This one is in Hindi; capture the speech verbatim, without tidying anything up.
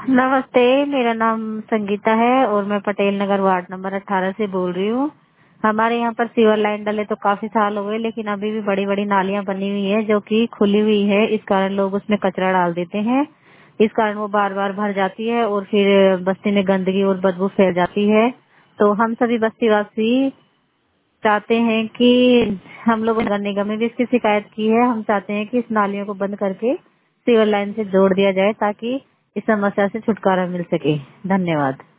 नमस्ते, मेरा नाम संगीता है और मैं पटेल नगर वार्ड नंबर अठारह से बोल रही हूँ। हमारे यहाँ पर सीवर लाइन डले तो काफी साल हो गए, लेकिन अभी भी बड़ी बड़ी नालियाँ बनी हुई है जो कि खुली हुई है। इस कारण लोग उसमें कचरा डाल देते हैं। इस कारण वो बार बार भर जाती है और फिर बस्ती में गंदगी और बदबू फैल जाती है। तो हम सभी बस्तीवासी चाहते हैं कि हम लोग नगर निगम में भी इसकी शिकायत की है। हम चाहते हैं कि इस नालियों को बंद करके सीवर लाइन से जोड़ दिया जाए ताकि इस समस्या से छुटकारा मिल सके। धन्यवाद।